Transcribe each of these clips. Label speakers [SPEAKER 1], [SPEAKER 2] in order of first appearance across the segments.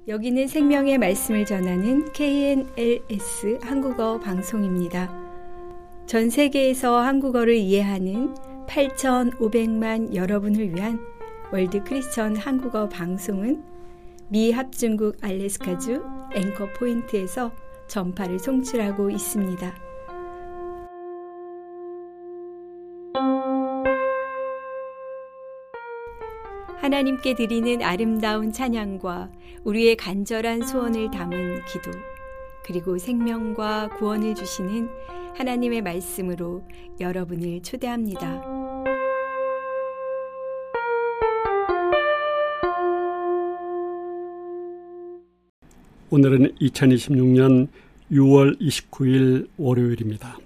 [SPEAKER 1] 여기는 생명의 말씀을 전하는 KNLS 한국어 방송입니다. 전 세계에서 한국어를 이해하는 8,500만 여러분을 위한 월드 크리스천 한국어 방송은 미 합중국 알래스카주 앵커 포인트에서 전파를 송출하고 있습니다. 하나님께 드리는 아름다운 찬양과 우리의 간절한 소원을 담은 기도, 그리고 생명과 구원을 주시는 하나님의 말씀으로 여러분을 초대합니다.
[SPEAKER 2] 오늘은 2026년 6월 29일 월요일입니다.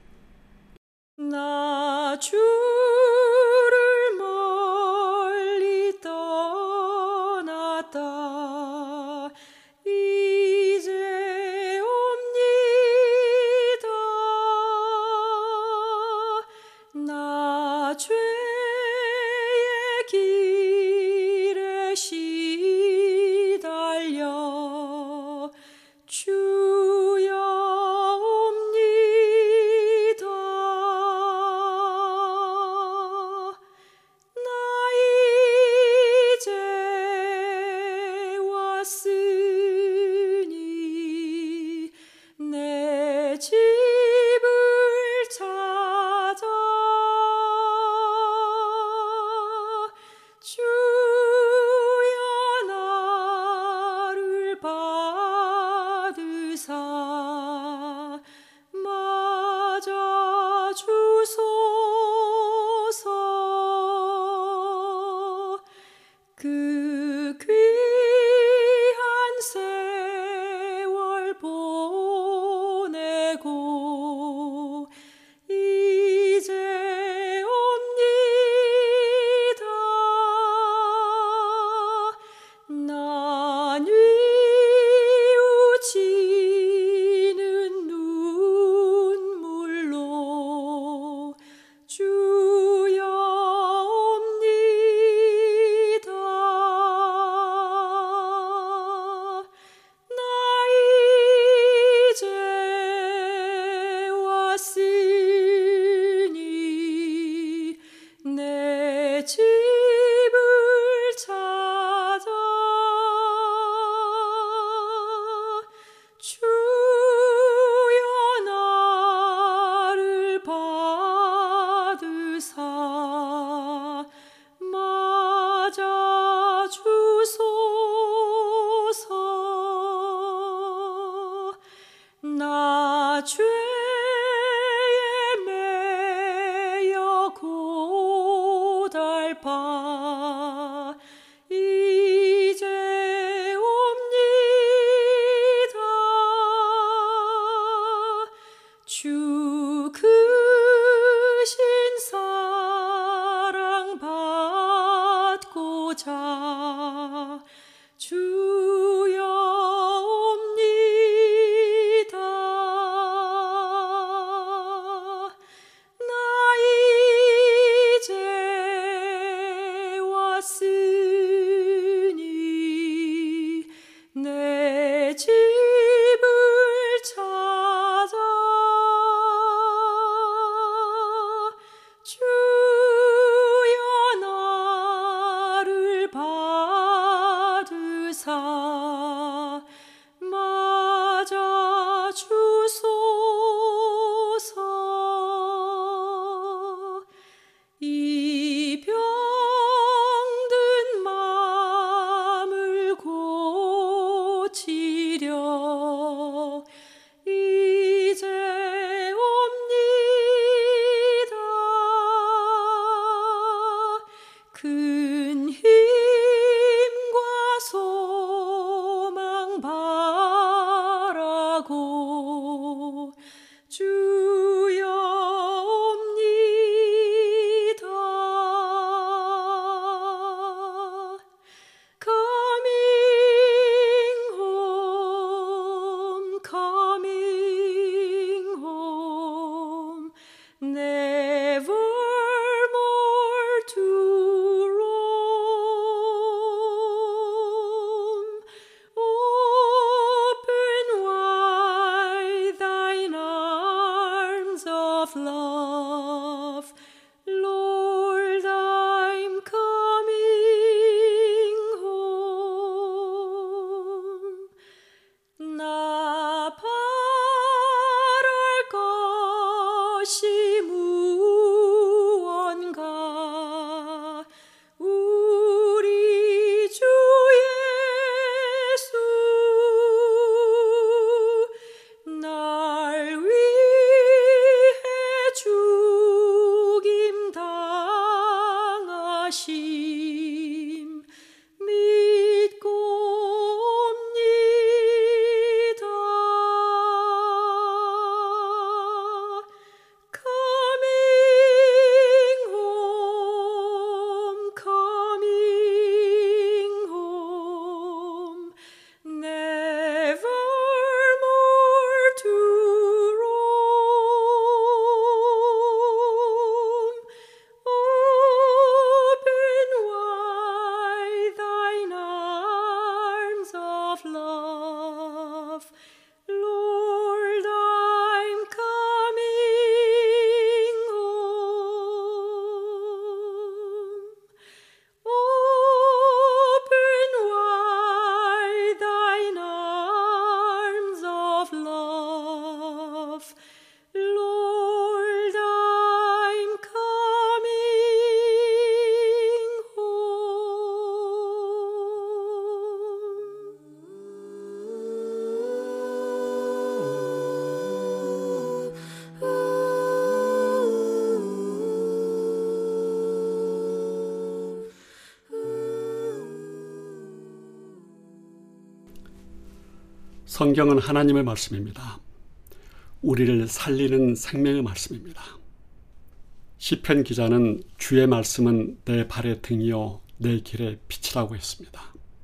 [SPEAKER 3] 나 주를 멀리 떠났다 이제 옵니다. 나 죄의 길에 시달려 주여 옵니다. 나 이제 왔으니 내 집을 찾아 주여 나를 받으사 맞아 주소서. 그 귀한 세월 보내고 이제 옵니다. 난 뉘우치는 눈물로 주여 옵니다. 나 이제 왔으니 내 집을 찾아 주여 나를 받으사 맞아 주소서. 나 죄에 매여 고달파 이제 옵니다. 주 크신 사랑 받고자 주여 옵니다.
[SPEAKER 2] 성경은 하나님의 말씀입니다. 우리를 살리는 생명의 말씀입니다. 시편 기자는 주의 말씀은 내 발의 등이요 내 길의 빛이라고 했습니다.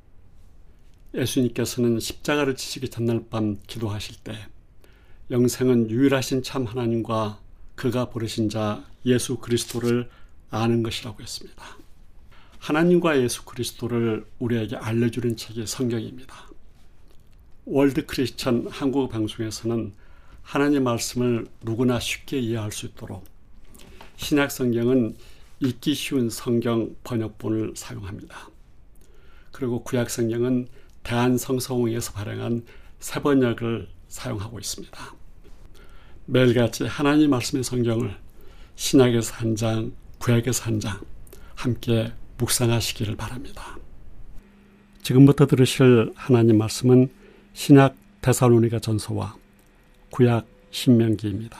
[SPEAKER 2] 예수님께서는 십자가를 지시기 전날 밤 기도하실 때 영생은 유일하신 참 하나님과 그가 부르신 자 예수 그리스도를 아는 것이라고 했습니다. 하나님과 예수 그리스도를 우리에게 알려주는 책이 성경입니다. 월드 크리스천 한국 방송에서는 하나님 말씀을 누구나 쉽게 이해할 수 있도록 신약 성경은 읽기 쉬운 성경 번역본을 사용합니다. 그리고 구약 성경은 대한성서공회에서 발행한 새 번역을 사용하고 있습니다. 매일같이 하나님 말씀의 성경을 신약에서 한 장, 구약에서 한 장 함께 묵상하시기를 바랍니다. 지금부터 들으실 하나님 말씀은 신약 데살로니가 전서와 구약 신명기입니다.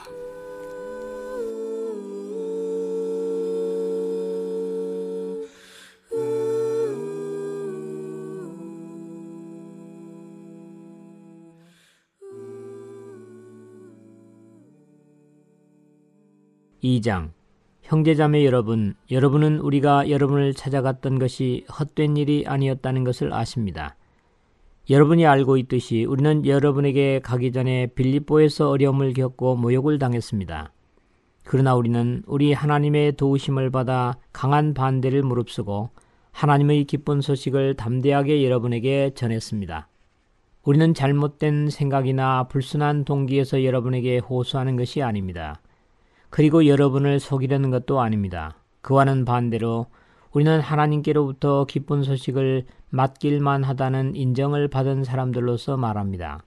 [SPEAKER 4] (2장) 형제자매 여러분, 여러분은 우리가 여러분을 찾아갔던 것이 헛된 일이 아니었다는 것을 아십니다. 여러분이 알고 있듯이 우리는 여러분에게 가기 전에 빌립보에서 어려움을 겪고 모욕을 당했습니다. 그러나 우리는 우리 하나님의 도우심을 받아 강한 반대를 무릅쓰고 하나님의 기쁜 소식을 담대하게 여러분에게 전했습니다. 우리는 잘못된 생각이나 불순한 동기에서 여러분에게 호소하는 것이 아닙니다. 그리고 여러분을 속이려는 것도 아닙니다. 그와는 반대로 우리는 하나님께로부터 기쁜 소식을 맡길만 하다는 인정을 받은 사람들로서 말합니다.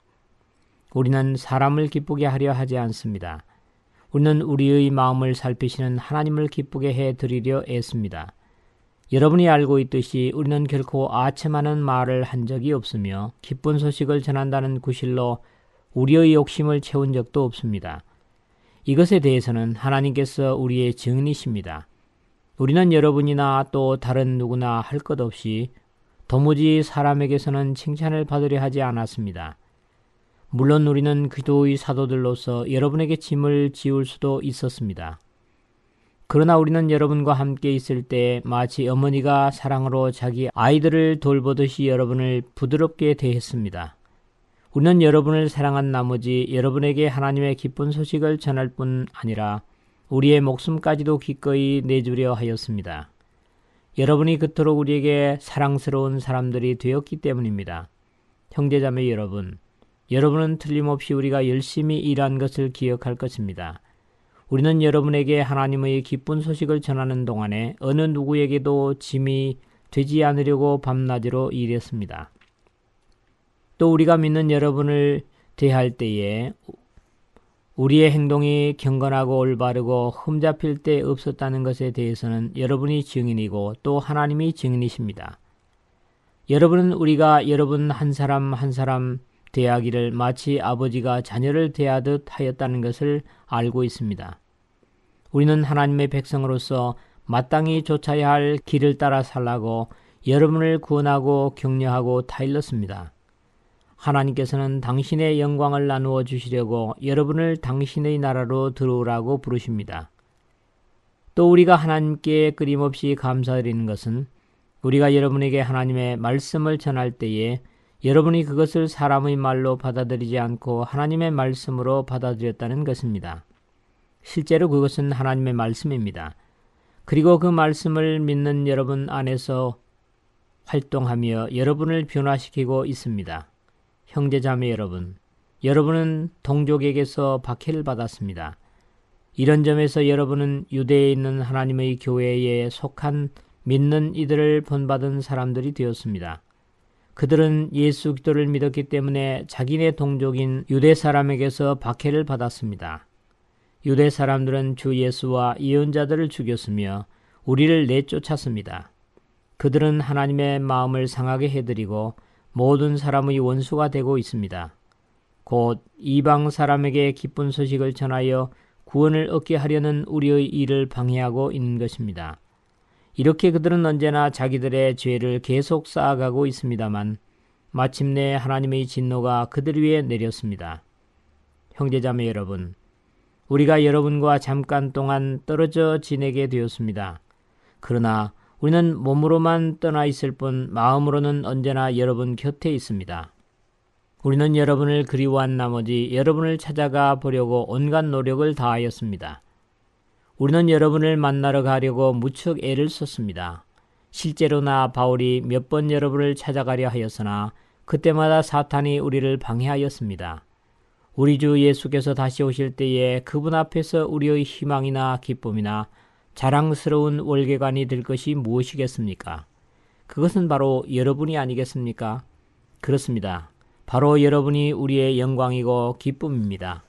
[SPEAKER 4] 우리는 사람을 기쁘게 하려 하지 않습니다. 우리는 우리의 마음을 살피시는 하나님을 기쁘게 해드리려 애씁니다. 여러분이 알고 있듯이 우리는 결코 아첨하는 말을 한 적이 없으며 기쁜 소식을 전한다는 구실로 우리의 욕심을 채운 적도 없습니다. 이것에 대해서는 하나님께서 우리의 증인이십니다. 우리는 여러분이나 또 다른 누구나 할 것 없이 도무지 사람에게서는 칭찬을 받으려 하지 않았습니다. 물론 우리는 기도의 사도들로서 여러분에게 짐을 지울 수도 있었습니다. 그러나 우리는 여러분과 함께 있을 때 마치 어머니가 사랑으로 자기 아이들을 돌보듯이 여러분을 부드럽게 대했습니다. 우리는 여러분을 사랑한 나머지 여러분에게 하나님의 기쁜 소식을 전할 뿐 아니라 우리의 목숨까지도 기꺼이 내주려 하였습니다. 여러분이 그토록 우리에게 사랑스러운 사람들이 되었기 때문입니다. 형제자매 여러분, 여러분은 틀림없이 우리가 열심히 일한 것을 기억할 것입니다. 우리는 여러분에게 하나님의 기쁜 소식을 전하는 동안에 어느 누구에게도 짐이 되지 않으려고 밤낮으로 일했습니다. 또 우리가 믿는 여러분을 대할 때에 우리의 행동이 경건하고 올바르고 흠잡힐 데 없었다는 것에 대해서는 여러분이 증인이고 또 하나님이 증인이십니다. 여러분은 우리가 여러분 한 사람 한 사람 대하기를 마치 아버지가 자녀를 대하듯 하였다는 것을 알고 있습니다. 우리는 하나님의 백성으로서 마땅히 좇아야 할 길을 따라 살라고 여러분을 구원하고 격려하고 타일렀습니다. 하나님께서는 당신의 영광을 나누어 주시려고 여러분을 당신의 나라로 들어오라고 부르십니다. 또 우리가 하나님께 끊임없이 감사드리는 것은 우리가 여러분에게 하나님의 말씀을 전할 때에 여러분이 그것을 사람의 말로 받아들이지 않고 하나님의 말씀으로 받아들였다는 것입니다. 실제로 그것은 하나님의 말씀입니다. 그리고 그 말씀을 믿는 여러분 안에서 활동하며 여러분을 변화시키고 있습니다. 형제자매 여러분, 여러분은 동족에게서 박해를 받았습니다. 이런 점에서 여러분은 유대에 있는 하나님의 교회에 속한 믿는 이들을 본받은 사람들이 되었습니다. 그들은 예수 그리스도를 믿었기 때문에 자기네 동족인 유대 사람에게서 박해를 받았습니다. 유대 사람들은 주 예수와 예언자들을 죽였으며 우리를 내쫓았습니다. 그들은 하나님의 마음을 상하게 해드리고 모든 사람의 원수가 되고 있습니다. 곧 이방 사람에게 기쁜 소식을 전하여 구원을 얻게 하려는 우리의 일을 방해하고 있는 것입니다. 이렇게 그들은 언제나 자기들의 죄를 계속 쌓아가고 있습니다만 마침내 하나님의 진노가 그들 위에 내렸습니다. 형제자매 여러분, 우리가 여러분과 잠깐 동안 떨어져 지내게 되었습니다. 그러나 우리는 몸으로만 떠나 있을 뿐 마음으로는 언제나 여러분 곁에 있습니다. 우리는 여러분을 그리워한 나머지 여러분을 찾아가 보려고 온갖 노력을 다하였습니다. 우리는 여러분을 만나러 가려고 무척 애를 썼습니다. 실제로 나 바울이 몇 번 여러분을 찾아가려 하였으나 그때마다 사탄이 우리를 방해하였습니다. 우리 주 예수께서 다시 오실 때에 그분 앞에서 우리의 희망이나 기쁨이나 자랑스러운 월계관이 될 것이 무엇이겠습니까? 그것은 바로 여러분이 아니겠습니까? 그렇습니다. 바로 여러분이 우리의 영광이고 기쁨입니다.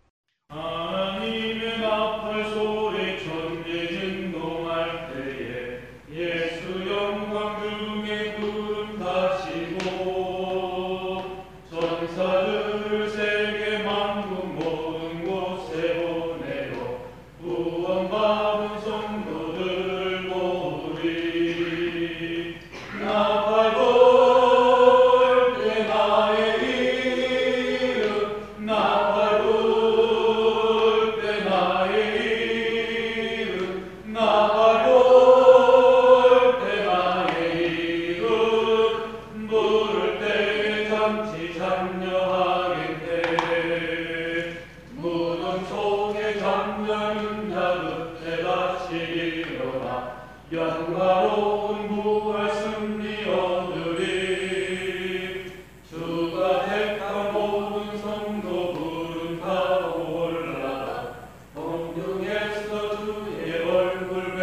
[SPEAKER 5] 하나님의 나팔 소리 천지 진동할 때에 예수 영광 중에 구름 타시고 전사들을 세계 만국 모든 곳에 보내어 구원받은 성도들을 모으리. 나팔 불 때 나의 이름 나팔 불 때 나의 이름 나팔 불 때 나의 이름 부를 때에 잠시 참여하겠네. 무덤 속에 잠자는 자 끝에 다시 일어나 영광로운 부활 승리 얻으리. 주가 택한 모든 성도 부름 타고 올라가 공중에서 주의 얼굴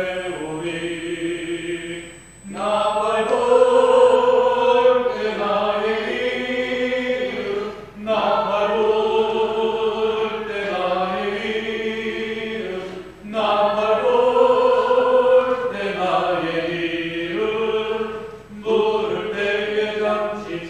[SPEAKER 5] 배우리. 나팔 불 때 나의 이름 나팔 불 때 나의 이름 나팔 불 때 나의 이름 부를 때에 잠시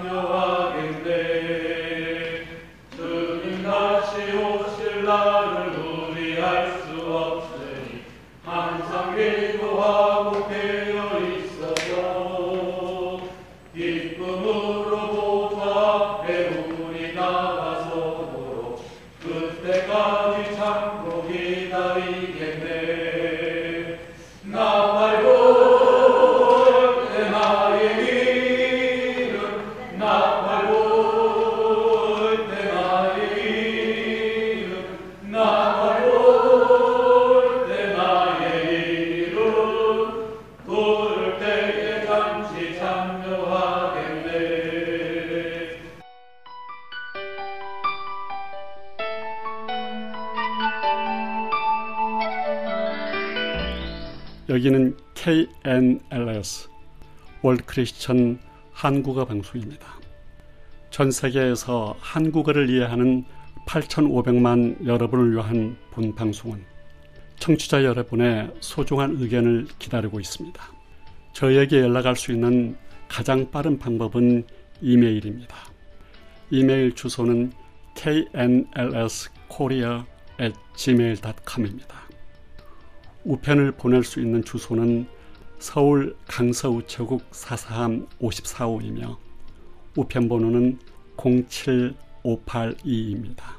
[SPEAKER 5] 참여하겠네. 주님 다시 오실 날을 우리 알 수 없으니 항상 기도하고 깨어 있어서 기쁨으로 보좌 앞에 우리 나가서도록 그때까지 참고 기다리겠네. 나팔 불 때 나의 이름 나팔 불 때 나의 이름 나팔 불 때 나의 이름 부를 때에 잠시 참여하겠네.
[SPEAKER 2] 여기는 KNLS 월드 크리스천 한국어 방송입니다. 전 세계에서 한국어를 이해하는 8,500만 여러분을 위한 본 방송은 청취자 여러분의 소중한 의견을 기다리고 있습니다. 저에게 연락할 수 있는 가장 빠른 방법은 이메일입니다. 이메일 주소는 knlskorea@gmail.com입니다. 우편을 보낼 수 있는 주소는 서울 강서우체국 443-5445이며 우편번호는 07582입니다.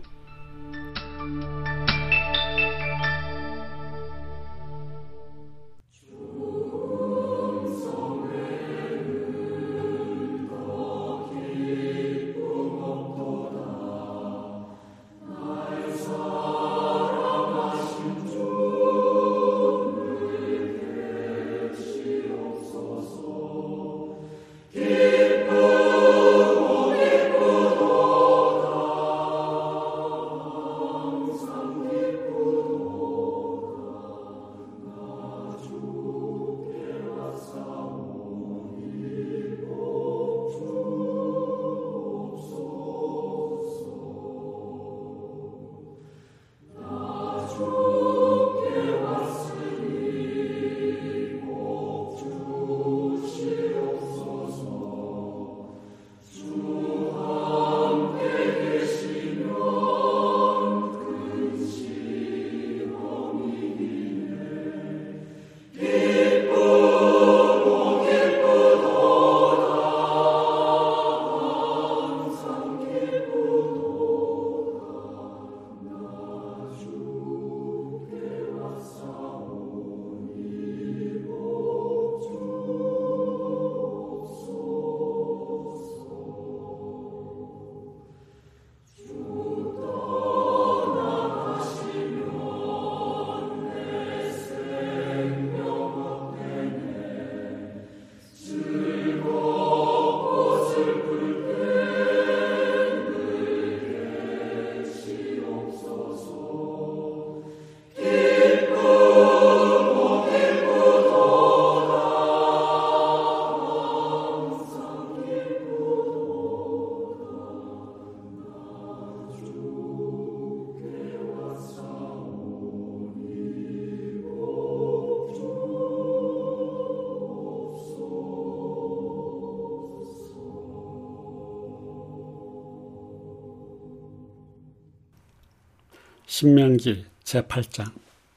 [SPEAKER 2] 신명기 제8장.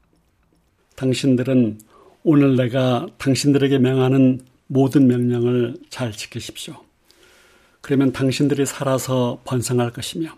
[SPEAKER 2] 당신들은 오늘 내가 당신들에게 명하는 모든 명령을 잘 지키십시오. 그러면 당신들이 살아서 번성할 것이며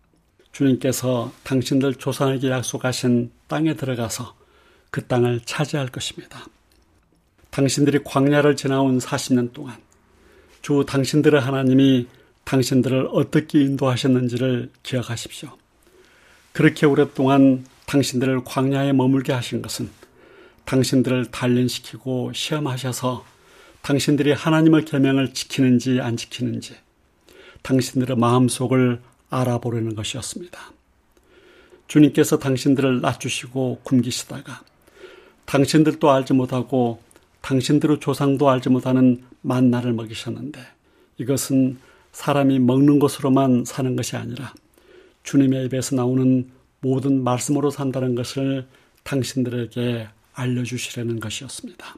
[SPEAKER 2] 주님께서 당신들 조상에게 약속하신 땅에 들어가서 그 땅을 차지할 것입니다. 당신들이 광야를 지나온 40년 동안 주 당신들의 하나님이 당신들을 어떻게 인도하셨는지를 기억하십시오. 그렇게 오랫동안 당신들을 광야에 머물게 하신 것은 당신들을 단련시키고 시험하셔서 당신들이 하나님의 계명을 지키는지 안 지키는지 당신들의 마음속을 알아보려는 것이었습니다. 주님께서 당신들을 낮추시고 굶기시다가 당신들도 알지 못하고 당신들의 조상도 알지 못하는 만나를 먹이셨는데 이것은 사람이 먹는 것으로만 사는 것이 아니라 주님의 입에서 나오는 모든 말씀으로 산다는 것을 당신들에게 알려주시려는 것이었습니다.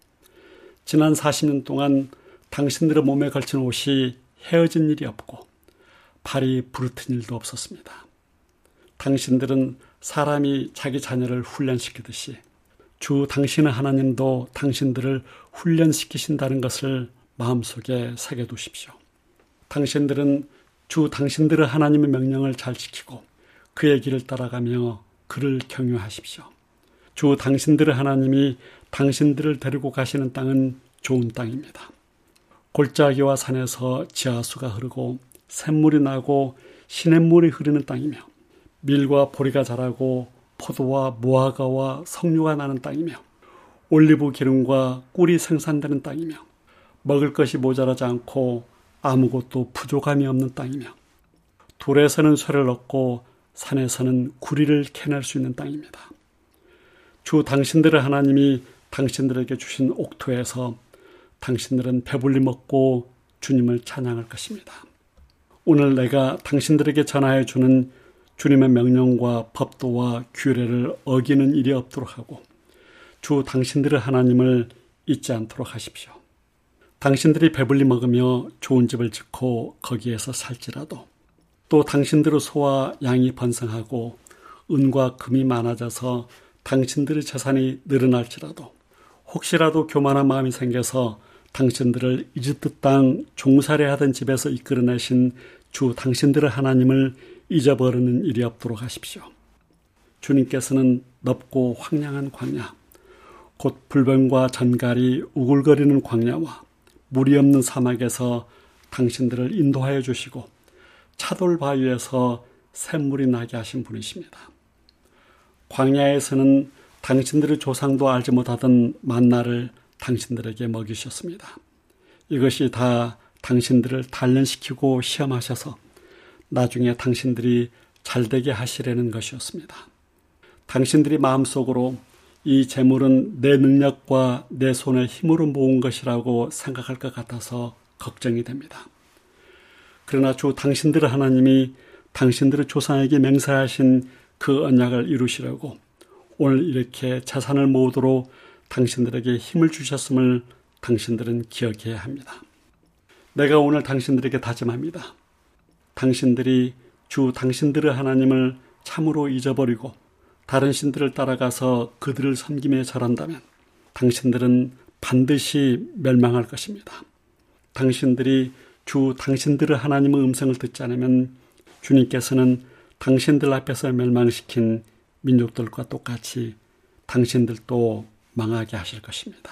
[SPEAKER 2] 지난 40년 동안 당신들의 몸에 걸친 옷이 헤어진 일이 없고 발이 부르튼 일도 없었습니다. 당신들은 사람이 자기 자녀를 훈련시키듯이 주 당신의 하나님도 당신들을 훈련시키신다는 것을 마음속에 새겨두십시오. 당신들은 주 당신들의 하나님의 명령을 잘 지키고 그의 길을 따라가며 그를 경유하십시오. 주 당신들의 하나님이 당신들을 데리고 가시는 땅은 좋은 땅입니다. 골짜기와 산에서 지하수가 흐르고 샘물이 나고 시냇물이 흐르는 땅이며 밀과 보리가 자라고 포도와 무화과와 석류가 나는 땅이며 올리브 기름과 꿀이 생산되는 땅이며 먹을 것이 모자라지 않고 아무것도 부족함이 없는 땅이며 돌에서는 쇠를 얻고 산에서는 구리를 캐낼 수 있는 땅입니다. 주 당신들의 하나님이 당신들에게 주신 옥토에서 당신들은 배불리 먹고 주님을 찬양할 것입니다. 오늘 내가 당신들에게 전하여 주는 주님의 명령과 법도와 규례를 어기는 일이 없도록 하고 주 당신들의 하나님을 잊지 않도록 하십시오. 당신들이 배불리 먹으며 좋은 집을 짓고 거기에서 살지라도 또 당신들의 소와 양이 번성하고 은과 금이 많아져서 당신들의 재산이 늘어날지라도 혹시라도 교만한 마음이 생겨서 당신들을 이집트 땅 종살이 하던 집에서 이끌어내신 주 당신들의 하나님을 잊어버리는 일이 없도록 하십시오. 주님께서는 넓고 황량한 광야, 곧 불변과 전갈이 우글거리는 광야와 물이 없는 사막에서 당신들을 인도하여 주시고 차돌 바위에서 샘물이 나게 하신 분이십니다. 광야에서는 당신들의 조상도 알지 못하던 만나를 당신들에게 먹이셨습니다. 이것이 다 당신들을 단련시키고 시험하셔서 나중에 당신들이 잘되게 하시려는 것이었습니다. 당신들이 마음속으로 이 재물은 내 능력과 내 손의 힘으로 모은 것이라고 생각할 것 같아서 걱정이 됩니다. 그러나 주 당신들의 하나님이 당신들의 조상에게 맹세하신 그 언약을 이루시려고 오늘 이렇게 재산을 모으도록 당신들에게 힘을 주셨음을 당신들은 기억해야 합니다. 내가 오늘 당신들에게 다짐합니다. 당신들이 주 당신들의 하나님을 참으로 잊어버리고 다른 신들을 따라가서 그들을 섬김에 절한다면 당신들은 반드시 멸망할 것입니다. 당신들이 주 당신들의 하나님의 음성을 듣지 않으면 주님께서는 당신들 앞에서 멸망시킨 민족들과 똑같이 당신들도 망하게 하실 것입니다.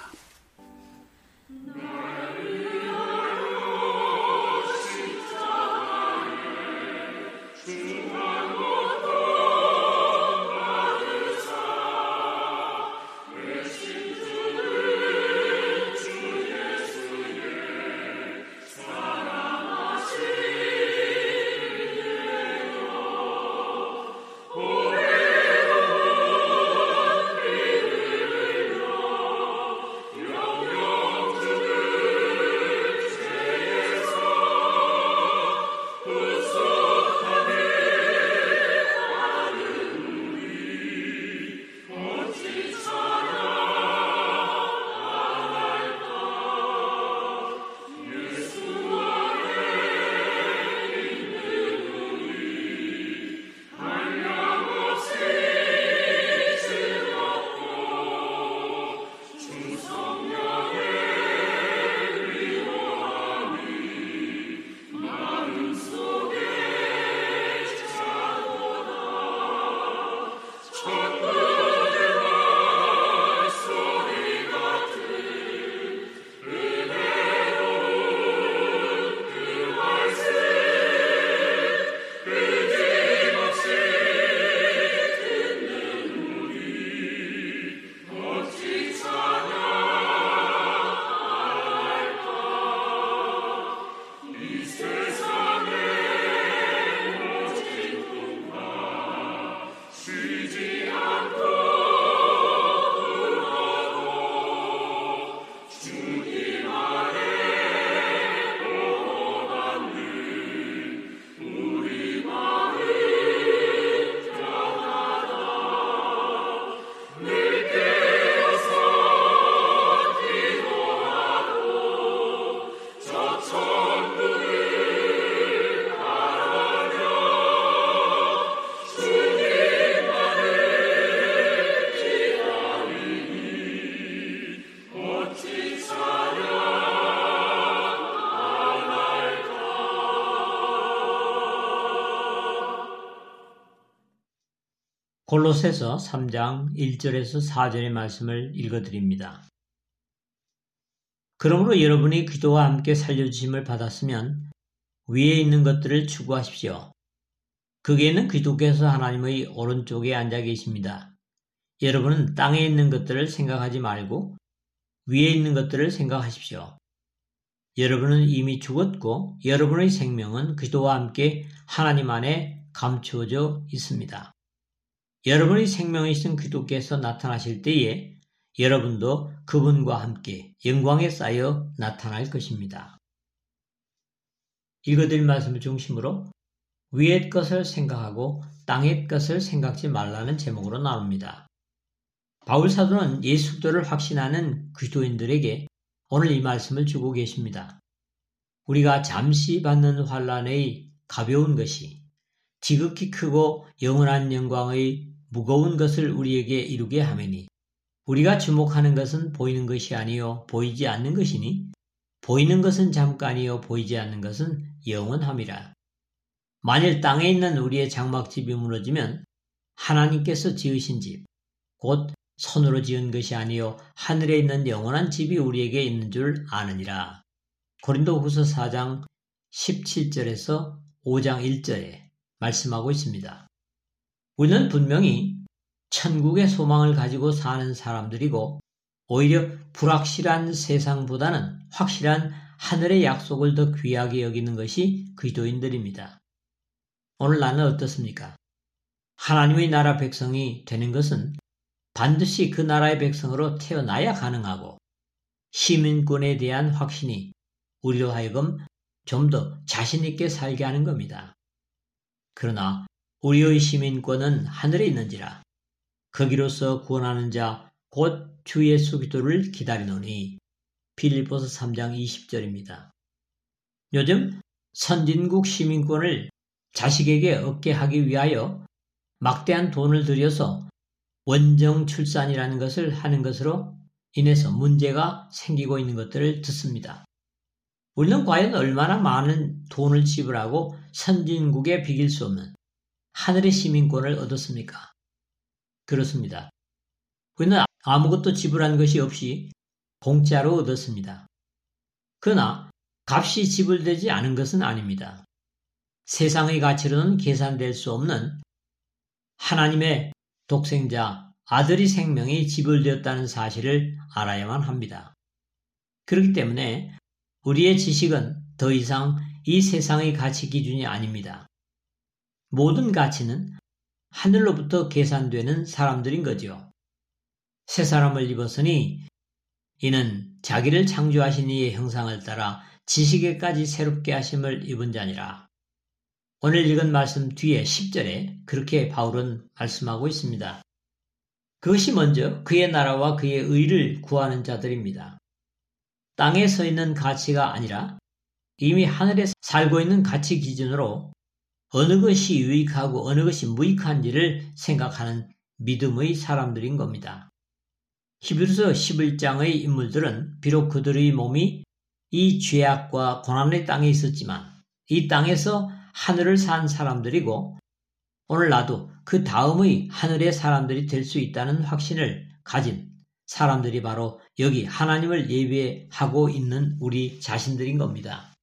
[SPEAKER 4] 골로새서 3장 1절에서 4절의 말씀을 읽어드립니다. 그러므로 여러분이 기도와 함께 살려주심을 받았으면 위에 있는 것들을 추구하십시오. 거기에는 그리스도께서 하나님의 오른쪽에 앉아 계십니다. 여러분은 땅에 있는 것들을 생각하지 말고 위에 있는 것들을 생각하십시오. 여러분은 이미 죽었고 여러분의 생명은 그리스도와 함께 하나님 안에 감추어져 있습니다. 여러분의 생명이신 그리스도께서 나타나실 때에 여러분도 그분과 함께 영광에 쌓여 나타날 것입니다. 읽어드릴 말씀을 중심으로 위의 것을 생각하고 땅의 것을 생각지 말라는 제목으로 나눕니다. 바울 사도는 예수 그리스도를 확신하는 그리스도인들에게 오늘 이 말씀을 주고 계십니다. 우리가 잠시 받는 환난의 가벼운 것이 지극히 크고 영원한 영광의 무거운 것을 우리에게 이루게 하매니 우리가 주목하는 것은 보이는 것이 아니요 보이지 않는 것이니 보이는 것은 잠깐이요 보이지 않는 것은 영원함이라. 만일 땅에 있는 우리의 장막집이 무너지면 하나님께서 지으신 집, 곧 손으로 지은 것이 아니요 하늘에 있는 영원한 집이 우리에게 있는 줄 아느니라. 고린도후서 4장 17절에서 5장 1절에 말씀하고 있습니다. 우리는 분명히 천국의 소망을 가지고 사는 사람들이고 오히려 불확실한 세상보다는 확실한 하늘의 약속을 더 귀하게 여기는 것이 그리스도인들입니다. 오늘 나는 어떻습니까? 하나님의 나라 백성이 되는 것은 반드시 그 나라의 백성으로 태어나야 가능하고 시민권에 대한 확신이 우리로 하여금 좀 더 자신 있게 살게 하는 겁니다. 그러나 우리의 시민권은 하늘에 있는지라 거기로서 구원하는 자 곧 주 예수 그리스도를 기다리노니 빌립보서 3장 20절입니다. 요즘 선진국 시민권을 자식에게 얻게 하기 위하여 막대한 돈을 들여서 원정 출산이라는 것을 하는 것으로 인해서 문제가 생기고 있는 것들을 듣습니다. 우리는 과연 얼마나 많은 돈을 지불하고 선진국에 비길 수 없는 하늘의 시민권을 얻었습니까? 그렇습니다. 우리는 아무것도 지불한 것이 없이 공짜로 얻었습니다. 그러나 값이 지불되지 않은 것은 아닙니다. 세상의 가치로는 계산될 수 없는 하나님의 독생자 아들의 생명이 지불되었다는 사실을 알아야만 합니다. 그렇기 때문에 우리의 지식은 더 이상 이 세상의 가치 기준이 아닙니다. 모든 가치는 하늘로부터 계산되는 사람들인 거죠. 새 사람을 입었으니 이는 자기를 창조하신 이의 형상을 따라 지식에까지 새롭게 하심을 입은 자니라. 오늘 읽은 말씀 뒤에 10절에 그렇게 바울은 말씀하고 있습니다. 그것이 먼저 그의 나라와 그의 의를 구하는 자들입니다. 땅에 서 있는 가치가 아니라 이미 하늘에 살고 있는 가치 기준으로 어느 것이 유익하고 어느 것이 무익한지를 생각하는 믿음의 사람들인 겁니다. 히브리서 11장의 인물들은 비록 그들의 몸이 이 죄악과 고난의 땅에 있었지만 이 땅에서 하늘을 산 사람들이고 오늘 나도 그 다음의 하늘의 사람들이 될 수 있다는 확신을 가진 사람들이 바로 여기 하나님을 예배하고 있는 우리 자신들인 겁니다.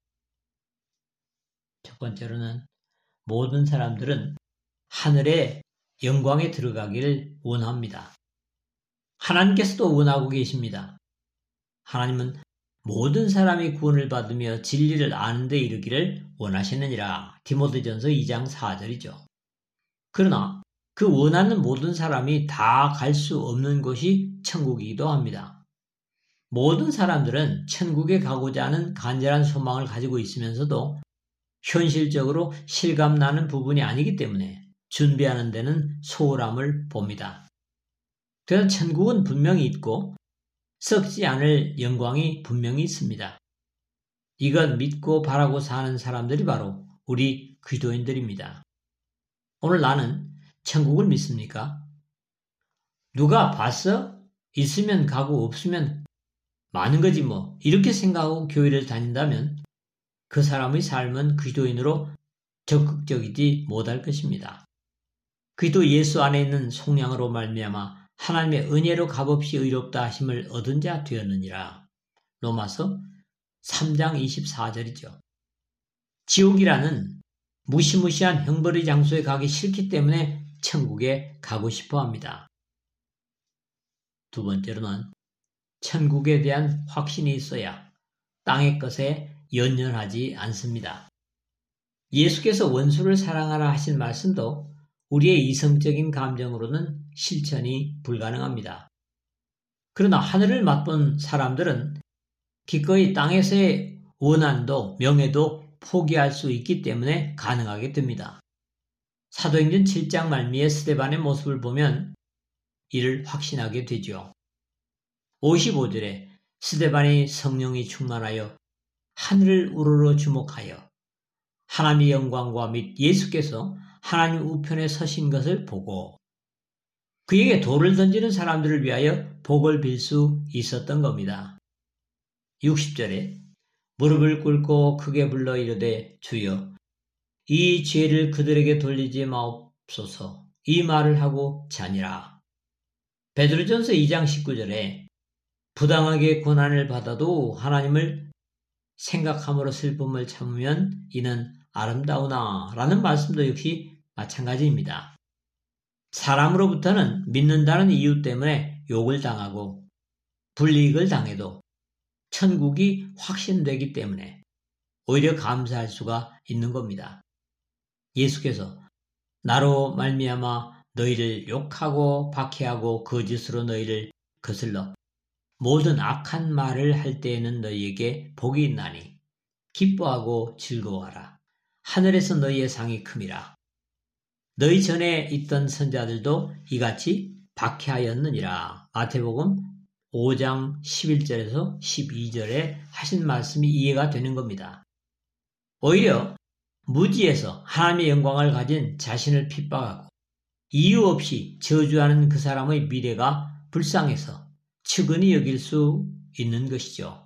[SPEAKER 4] 첫 번째로는 모든 사람들은 하늘의 영광에 들어가기를 원합니다. 하나님께서도 원하고 계십니다. 하나님은 모든 사람이 구원을 받으며 진리를 아는 데 이르기를 원하시느니라. 디모데전서 2장 4절이죠. 그러나 그 원하는 모든 사람이 다 갈 수 없는 곳이 천국이기도 합니다. 모든 사람들은 천국에 가고자 하는 간절한 소망을 가지고 있으면서도 현실적으로 실감나는 부분이 아니기 때문에 준비하는 데는 소홀함을 봅니다. 그래서 천국은 분명히 있고 썩지 않을 영광이 분명히 있습니다. 이건 믿고 바라고 사는 사람들이 바로 우리 그리스도인들입니다. 오늘 나는 천국을 믿습니까? 누가 봤어? 있으면 가고 없으면 많은 거지 뭐 이렇게 생각하고 교회를 다닌다면 그 사람의 삶은 그리스도인으로 적극적이지 못할 것입니다. 그리스도 예수 안에 있는 속량으로 말미암아 하나님의 은혜로 값없이 의롭다 하심을 얻은 자 되었느니라. 로마서 3장 24절이죠. 지옥이라는 무시무시한 형벌의 장소에 가기 싫기 때문에 천국에 가고 싶어 합니다. 두 번째로는 천국에 대한 확신이 있어야 땅의 것에 연연하지 않습니다. 예수께서 원수를 사랑하라 하신 말씀도 우리의 이성적인 감정으로는 실천이 불가능합니다. 그러나 하늘을 맛본 사람들은 기꺼이 땅에서의 원한도 명예도 포기할 수 있기 때문에 가능하게 됩니다. 사도행전 7장 말미에 스데반의 모습을 보면 이를 확신하게 되죠. 55절에 스데반이 성령이 충만하여 하늘을 우러러 주목하여 하나님의 영광과 및 예수께서 하나님 우편에 서신 것을 보고 그에게 돌을 던지는 사람들을 위하여 복을 빌 수 있었던 겁니다. 60절에 무릎을 꿇고 크게 불러 이르되 주여 이 죄를 그들에게 돌리지 마옵소서 이 말을 하고 자니라. 베드로전서 2장 19절에 부당하게 고난을 받아도 하나님을 생각함으로 슬픔을 참으면 이는 아름다우나 라는 말씀도 역시 마찬가지입니다. 사람으로부터는 믿는다는 이유 때문에 욕을 당하고 불이익을 당해도 천국이 확신되기 때문에 오히려 감사할 수가 있는 겁니다. 예수께서 나로 말미암아 너희를 욕하고 박해하고 거짓으로 너희를 거슬러 모든 악한 말을 할 때에는 너희에게 복이 있나니 기뻐하고 즐거워하라. 하늘에서 너희의 상이 큼이라. 너희 전에 있던 선자들도 이같이 박해하였느니라. 마태복음 5장 11절에서 12절에 하신 말씀이 이해가 되는 겁니다. 오히려 무지에서 하나님의 영광을 가진 자신을 핍박하고 이유 없이 저주하는 그 사람의 미래가 불쌍해서 측은히 여길 수 있는 것이죠.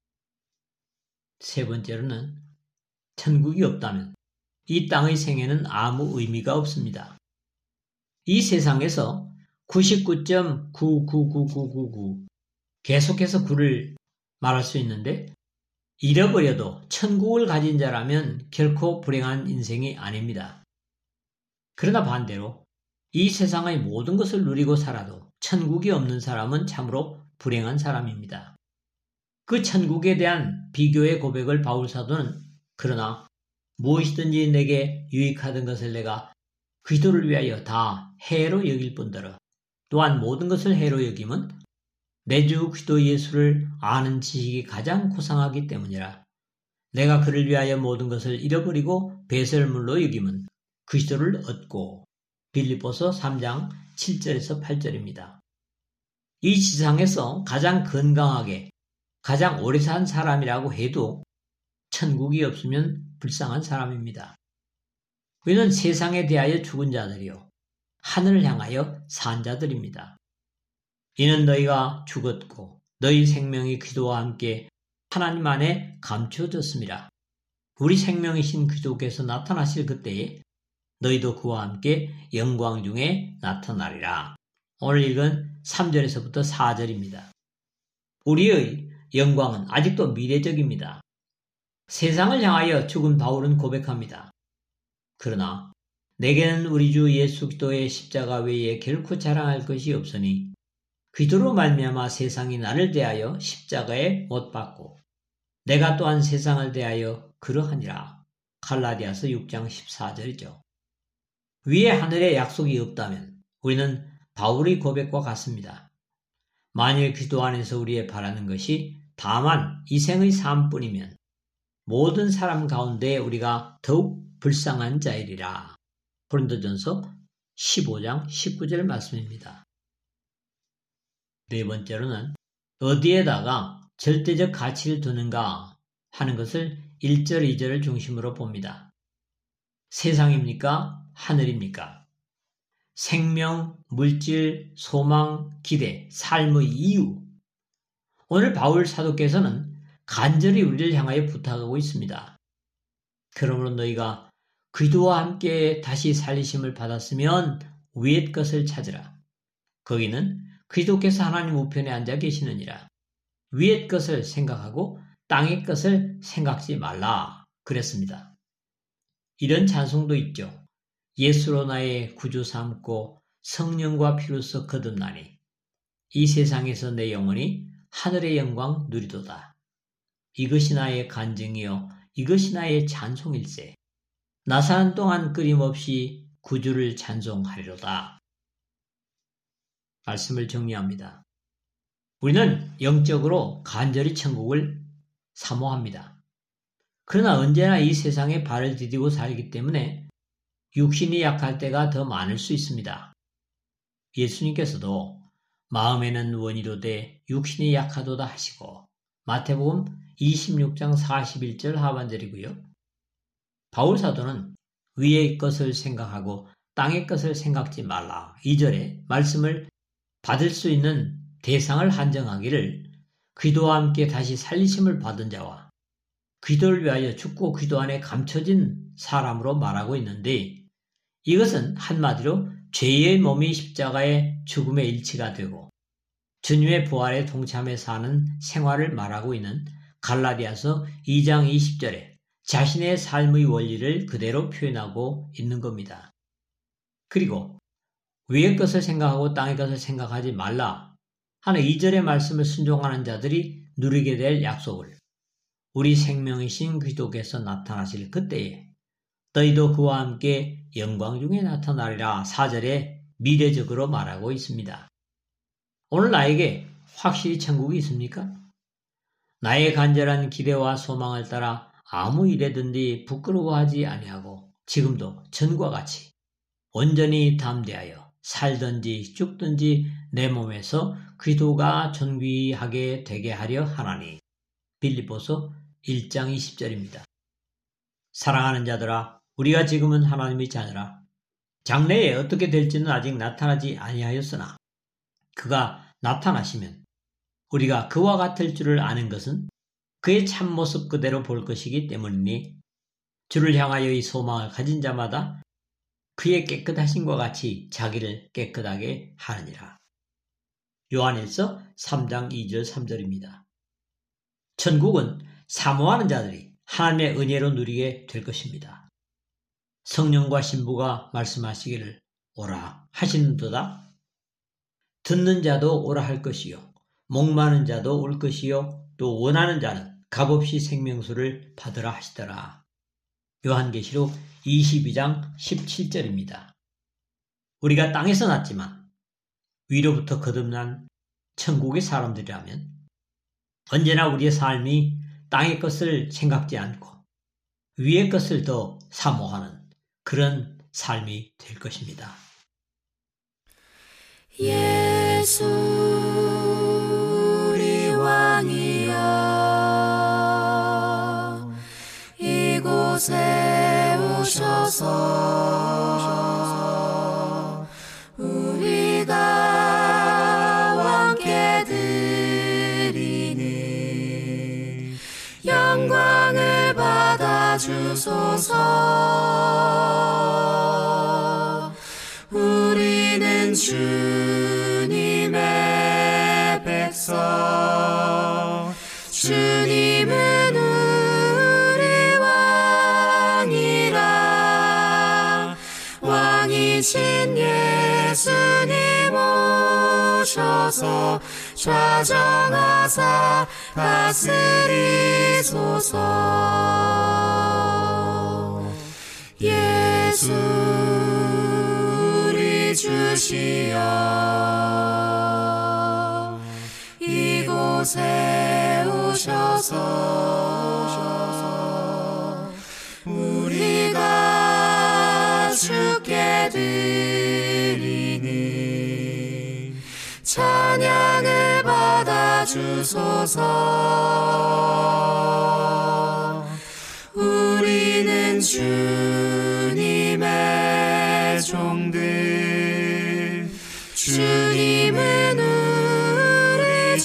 [SPEAKER 4] 세 번째로는 천국이 없다면 이 땅의 생애는 아무 의미가 없습니다. 이 세상에서 99.9999999 계속해서 9를 말할 수 있는데 잃어버려도 천국을 가진 자라면 결코 불행한 인생이 아닙니다. 그러나 반대로 이 세상의 모든 것을 누리고 살아도 천국이 없는 사람은 참으로 불행한 사람입니다. 그 천국에 대한 비교의 고백을 바울사도는 그러나 무엇이든지 내게 유익하던 것을 내가 그리스도를 위하여 다 해로 여길 뿐더러 또한 모든 것을 해로 여김은 내 주 그리스도 예수를 아는 지식이 가장 고상하기 때문이라. 내가 그를 위하여 모든 것을 잃어버리고 배설물로 여김은 그리스도를 얻고. 빌립보서 3장 7절에서 8절입니다. 이 지상에서 가장 건강하게 가장 오래 산 사람이라고 해도 천국이 없으면 불쌍한 사람입니다. 우리는 세상에 대하여 죽은 자들이요 하늘을 향하여 산 자들입니다. 이는 너희가 죽었고 너희 생명이 그리스도와 함께 하나님 안에 감추어졌습니다. 우리 생명이신 그리스도께서 나타나실 그때에 너희도 그와 함께 영광 중에 나타나리라. 오늘 읽은 3절에서부터 4절입니다. 우리의 영광은 아직도 미래적입니다. 세상을 향하여 죽은 바울은 고백합니다. 그러나 내게는 우리 주 예수 그리스도의 십자가 외에 결코 자랑할 것이 없으니 그리스도로 말미암아 세상이 나를 대하여 십자가에 못 박고 내가 또한 세상을 대하여 그러하니라. 갈라디아서 6장 14절이죠. 위에 하늘에 약속이 없다면 우리는 바울의 고백과 같습니다. 만일 그리스도 안에서 우리의 바라는 것이 다만 이 생의 삶뿐이면 모든 사람 가운데 우리가 더욱 불쌍한 자이리라. 고린도전서 15장 19절 말씀입니다. 네 번째로는 어디에다가 절대적 가치를 두는가 하는 것을 1절, 2절을 중심으로 봅니다. 세상입니까? 하늘입니까? 생명, 물질, 소망, 기대, 삶의 이유. 오늘 바울 사도께서는 간절히 우리를 향하여 부탁하고 있습니다. 그러므로 너희가 그리스도와 함께 다시 살리심을 받았으면 위의 것을 찾으라. 거기는 그리스도께서 하나님 우편에 앉아 계시느니라. 위의 것을 생각하고 땅의 것을 생각지 말라 그랬습니다. 이런 찬송도 있죠. 예수로 나의 구주 삼고 성령과 피로써 거듭나니 이 세상에서 내 영혼이 하늘의 영광 누리도다. 이것이 나의 간증이요 이것이 나의 찬송일세. 나 사는 동안 끊임없이 구주를 찬송하리로다. 말씀을 정리합니다. 우리는 영적으로 간절히 천국을 사모합니다. 그러나 언제나 이 세상에 발을 디디고 살기 때문에 육신이 약할 때가 더 많을 수 있습니다. 예수님께서도 마음에는 원이로되 육신이 약하도다 하시고 마태복음 26장 41절 하반절이고요. 바울사도는 위의 것을 생각하고 땅의 것을 생각지 말라 2절에 말씀을 받을 수 있는 대상을 한정하기를 그리스도와 함께 다시 살리심을 받은 자와 그리스도를 위하여 죽고 그리스도 안에 감춰진 사람으로 말하고 있는데 이것은 한마디로 죄의 몸이 십자가의 죽음의 일치가 되고 주님의 부활에 동참해 사는 생활을 말하고 있는 갈라디아서 2장 20절에 자신의 삶의 원리를 그대로 표현하고 있는 겁니다. 그리고 위의 것을 생각하고 땅의 것을 생각하지 말라 하는 2절의 말씀을 순종하는 자들이 누리게 될 약속을 우리 생명이신 그리스도께서 나타나실 그때에 너희도 그와 함께 영광 중에 나타나리라 4절에 미래적으로 말하고 있습니다. 오늘 나에게 확실히 천국이 있습니까? 나의 간절한 기대와 소망을 따라 아무 일에든지 부끄러워하지 아니하고 지금도 전과 같이 온전히 담대하여 살든지 죽든지 내 몸에서 그리스도가 존귀하게 되게 하려 하나니. 빌립보서 1장 20절입니다. 사랑하는 자들아, 우리가 지금은 하나님의 자녀라. 장래에 어떻게 될지는 아직 나타나지 아니하였으나 그가 나타나시면 우리가 그와 같을 줄을 아는 것은 그의 참모습 그대로 볼 것이기 때문이니 주를 향하여의 소망을 가진 자마다 그의 깨끗하심과 같이 자기를 깨끗하게 하느니라. 요한일서 3장 2절 3절입니다. 천국은 사모하는 자들이 하나님의 은혜로 누리게 될 것입니다. 성령과 신부가 말씀하시기를 오라 하시는도다. 듣는 자도 오라 할 것이요 목마른 자도 올 것이요 또 원하는 자는 값없이 생명수를 받으라 하시더라. 요한계시록 22장 17절입니다. 우리가 땅에서 났지만 위로부터 거듭난 천국의 사람들이라면 언제나 우리의 삶이 땅의 것을 생각지 않고 위의 것을 더 사모하는 그런 삶이 될 것입니다.
[SPEAKER 3] 예수 우리 왕이여 이곳에 오셔서 우리가 왕께 드리니 영광을 받아주소서. 우리는 주님의 백성, 주님은 우리 왕이라. 왕이신 예수님 오셔서 좌정하사 다스리소서. 예수 우리 주시여 이곳에 오셔서 우리가 주께 드리니 찬양을 받아주소서. 우리는 주님의 종들, 주님은 우리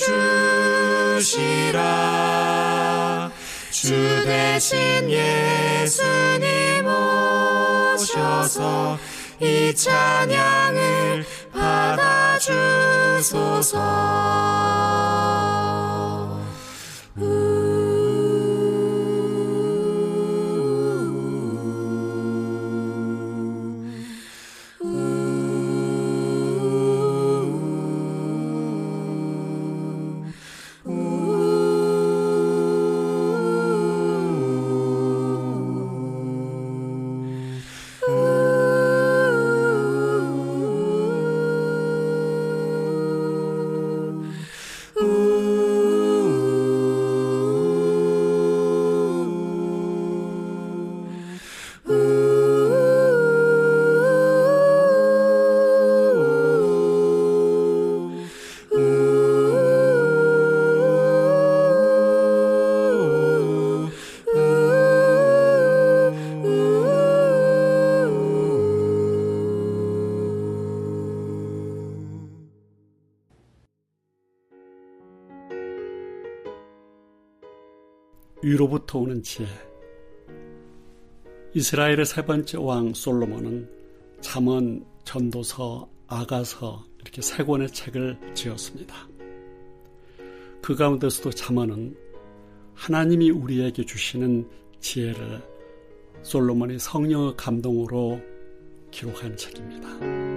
[SPEAKER 3] 주시라. 주 대신 예수님 오셔서 이 찬양을 받아주소서.
[SPEAKER 2] 위로부터 오는 지혜. 이스라엘의 세 번째 왕 솔로몬은 잠언, 전도서, 아가서 이렇게 세 권의 책을 지었습니다. 그 가운데서도 잠언은 하나님이 우리에게 주시는 지혜를 솔로몬이 성령의 감동으로 기록한 책입니다.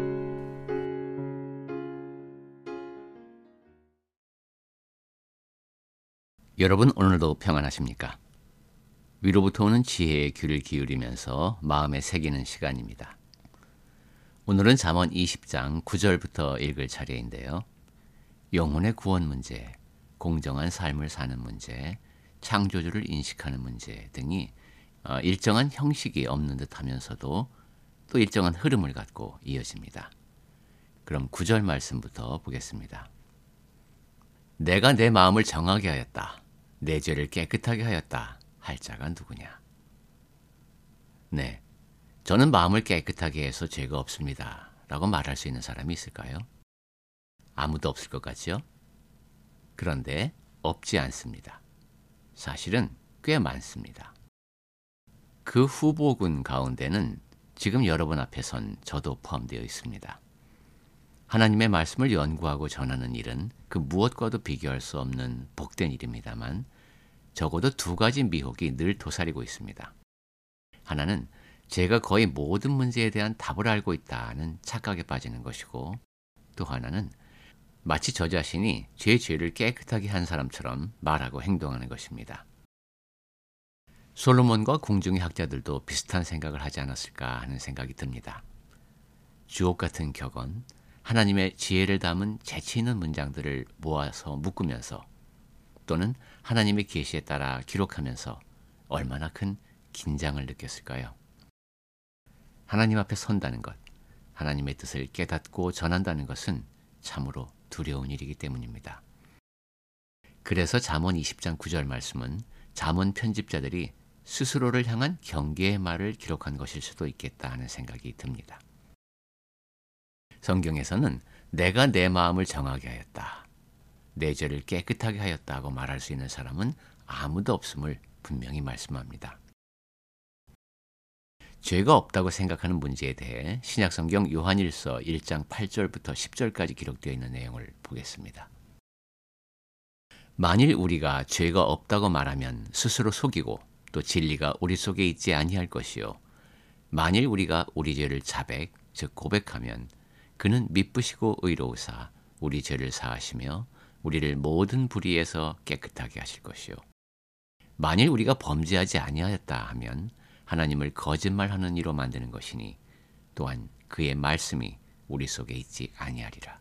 [SPEAKER 6] 여러분, 오늘도 평안하십니까? 위로부터 오는 지혜의 귀를 기울이면서 마음에 새기는 시간입니다. 오늘은 잠언 20장 9절부터 읽을 차례인데요. 영혼의 구원 문제, 공정한 삶을 사는 문제, 창조주를 인식하는 문제 등이 일정한 형식이 없는 듯 하면서도 또 일정한 흐름을 갖고 이어집니다. 그럼 9절 말씀부터 보겠습니다. 내가 내 마음을 정하게 하였다. 내 죄를 깨끗하게 하였다. 할 자가 누구냐? 네, 저는 마음을 깨끗하게 해서 죄가 없습니다. 라고 말할 수 있는 사람이 있을까요? 아무도 없을 것 같죠? 그런데 없지 않습니다. 사실은 꽤 많습니다. 그 후보군 가운데는 지금 여러분 앞에 선 저도 포함되어 있습니다. 하나님의 말씀을 연구하고 전하는 일은 그 무엇과도 비교할 수 없는 복된 일입니다만 적어도 두 가지 미혹이 늘 도사리고 있습니다. 하나는 제가 거의 모든 문제에 대한 답을 알고 있다는 착각에 빠지는 것이고, 또 하나는 마치 저 자신이 제 죄를 깨끗하게 한 사람처럼 말하고 행동하는 것입니다. 솔로몬과 궁중의 학자들도 비슷한 생각을 하지 않았을까 하는 생각이 듭니다. 주옥 같은 격언, 하나님의 지혜를 담은 재치 있는 문장들을 모아서 묶으면서 또는 하나님의 계시에 따라 기록하면서 얼마나 큰 긴장을 느꼈을까요? 하나님 앞에 선다는 것, 하나님의 뜻을 깨닫고 전한다는 것은 참으로 두려운 일이기 때문입니다. 그래서 잠언 20장 9절 말씀은 잠언 편집자들이 스스로를 향한 경계의 말을 기록한 것일 수도 있겠다 하는 생각이 듭니다. 성경에서는 내가 내 마음을 정하게 하였다, 내 죄를 깨끗하게 하였다고 말할 수 있는 사람은 아무도 없음을 분명히 말씀합니다. 죄가 없다고 생각하는 문제에 대해 신약성경 요한일서 1장 8절부터 10절까지 기록되어 있는 내용을 보겠습니다. 만일 우리가 죄가 없다고 말하면 스스로 속이고 또 진리가 우리 속에 있지 아니할 것이요, 만일 우리가 우리 죄를 자백, 즉 고백하면 그는 미쁘시고 의로우사 우리 죄를 사하시며 우리를 모든 불의에서 깨끗하게 하실 것이요, 만일 우리가 범죄하지 아니하였다 하면 하나님을 거짓말하는 이로 만드는 것이니 또한 그의 말씀이 우리 속에 있지 아니하리라.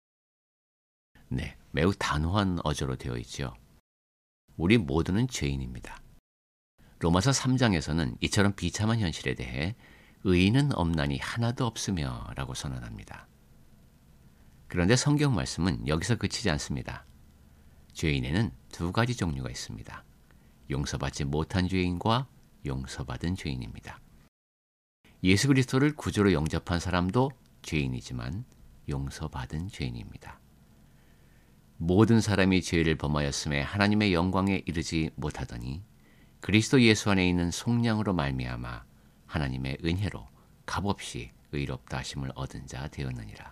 [SPEAKER 6] 네, 매우 단호한 어조로 되어 있죠. 우리 모두는 죄인입니다. 로마서 3장에서는 이처럼 비참한 현실에 대해 의인은 없나니 하나도 없으며 라고 선언합니다. 그런데 성경 말씀은 여기서 그치지 않습니다. 죄인에는 두 가지 종류가 있습니다. 용서받지 못한 죄인과 용서받은 죄인입니다. 예수 그리스도를 구주로 영접한 사람도 죄인이지만 용서받은 죄인입니다. 모든 사람이 죄를 범하였음에 하나님의 영광에 이르지 못하더니 그리스도 예수 안에 있는 속량으로 말미암아 하나님의 은혜로 값없이 의롭다 하심을 얻은 자 되었느니라.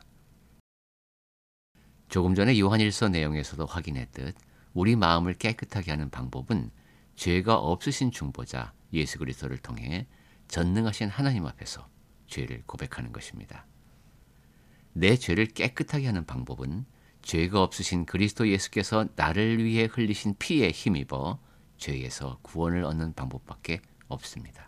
[SPEAKER 6] 조금 전에 요한일서 내용에서도 확인했듯 우리 마음을 깨끗하게 하는 방법은 죄가 없으신 중보자 예수 그리스도를 통해 전능하신 하나님 앞에서 죄를 고백하는 것입니다. 내 죄를 깨끗하게 하는 방법은 죄가 없으신 그리스도 예수께서 나를 위해 흘리신 피에 힘입어 죄에서 구원을 얻는 방법밖에 없습니다.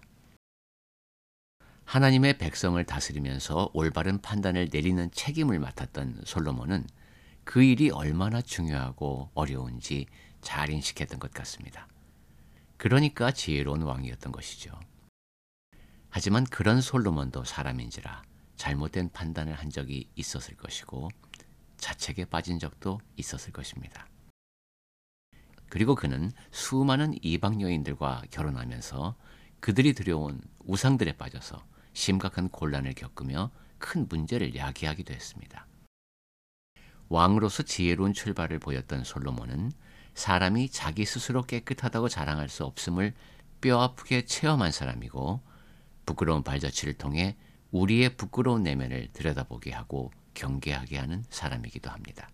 [SPEAKER 6] 하나님의 백성을 다스리면서 올바른 판단을 내리는 책임을 맡았던 솔로몬은 그 일이 얼마나 중요하고 어려운지 잘 인식했던 것 같습니다. 그러니까 지혜로운 왕이었던 것이죠. 하지만 그런 솔로몬도 사람인지라 잘못된 판단을 한 적이 있었을 것이고 자책에 빠진 적도 있었을 것입니다. 그리고 그는 수많은 이방 여인들과 결혼하면서 그들이 들여온 우상들에 빠져서 심각한 곤란을 겪으며 큰 문제를 야기하기도 했습니다. 왕으로서 지혜로운 출발을 보였던 솔로몬은 사람이 자기 스스로 깨끗하다고 자랑할 수 없음을 뼈아프게 체험한 사람이고 부끄러운 발자취를 통해 우리의 부끄러운 내면을 들여다보게 하고 경계하게 하는 사람이기도 합니다.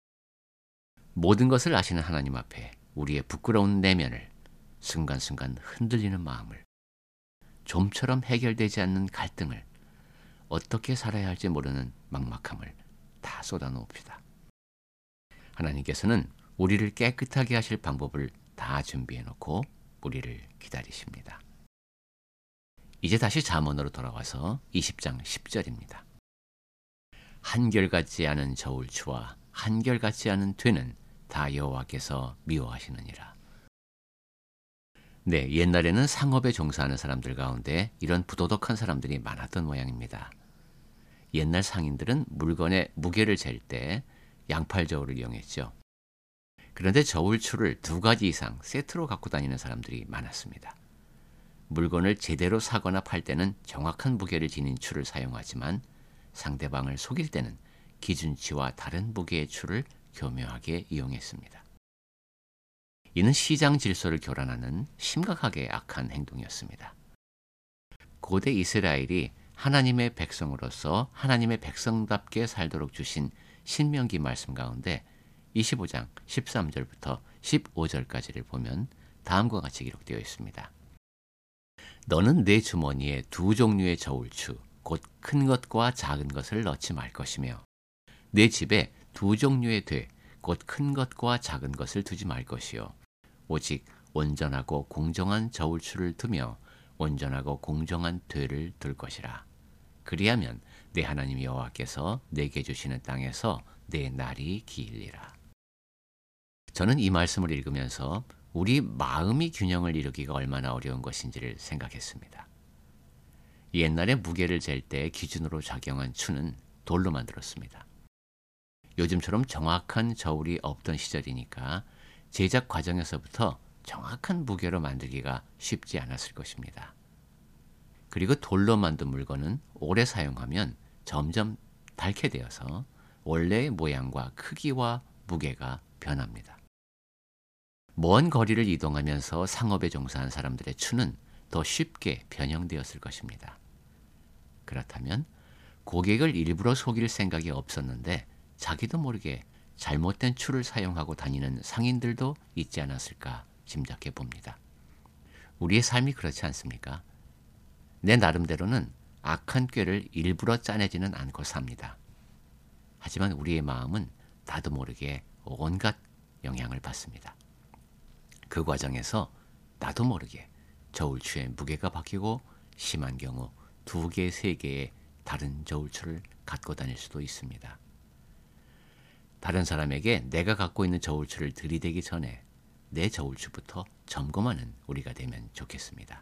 [SPEAKER 6] 모든 것을 아시는 하나님 앞에 우리의 부끄러운 내면을 순간순간 흔들리는 마음을 좀처럼 해결되지 않는 갈등을 어떻게 살아야 할지 모르는 막막함을 다 쏟아놓읍시다. 하나님께서는 우리를 깨끗하게 하실 방법을 다 준비해놓고 우리를 기다리십니다. 이제 다시 잠언으로 돌아와서 20장 10절입니다. 한결같지 않은 저울추와 한결같지 않은 되는 다 여호와께서 미워하시느니라. 네, 옛날에는 상업에 종사하는 사람들 가운데 이런 부도덕한 사람들이 많았던 모양입니다. 옛날 상인들은 물건의 무게를 잴 때 양팔 저울을 이용했죠. 그런데 저울추를 2가지 이상 세트로 갖고 다니는 사람들이 많았습니다. 물건을 제대로 사거나 팔 때는 정확한 무게를 지닌 추를 사용하지만 상대방을 속일 때는 기준치와 다른 무게의 추를 교묘하게 이용했습니다. 이는 시장 질서를 교란하는 심각하게 악한 행동이었습니다. 고대 이스라엘이 하나님의 백성으로서 하나님의 백성답게 살도록 주신 신명기 말씀 가운데 25장 13절부터 15절까지를 보면 다음과 같이 기록되어 있습니다. 너는 내 주머니에 2 종류의 저울추 곧 큰 것과 작은 것을 넣지 말 것이며 내 집에 2 종류의 되 곧 큰 것과 작은 것을 두지 말 것이요 오직 온전하고 공정한 저울추를 두며 온전하고 공정한 되를 둘 것이라. 그리하면 내 하나님 여호와께서 내게 주시는 땅에서 내 날이 길리라. 저는 이 말씀을 읽으면서 우리 마음이 균형을 이루기가 얼마나 어려운 것인지를 생각했습니다. 옛날에 무게를 잴 때 기준으로 작용한 추는 돌로 만들었습니다. 요즘처럼 정확한 저울이 없던 시절이니까 제작 과정에서부터 정확한 무게로 만들기가 쉽지 않았을 것입니다. 그리고 돌로 만든 물건은 오래 사용하면 점점 닳게 되어서 원래의 모양과 크기와 무게가 변합니다. 먼 거리를 이동하면서 상업에 종사한 사람들의 추는 더 쉽게 변형되었을 것입니다. 그렇다면 고객을 일부러 속일 생각이 없었는데 자기도 모르게 잘못된 추를 사용하고 다니는 상인들도 있지 않았을까 짐작해 봅니다. 우리의 삶이 그렇지 않습니까? 내 나름대로는 악한 꾀를 일부러 짜내지는 않고 삽니다. 하지만 우리의 마음은 나도 모르게 온갖 영향을 받습니다. 그 과정에서 나도 모르게 저울추의 무게가 바뀌고 심한 경우 2개, 3개의 다른 저울추를 갖고 다닐 수도 있습니다. 다른 사람에게 내가 갖고 있는 저울추를 들이대기 전에 내 저울추부터 점검하는 우리가 되면 좋겠습니다.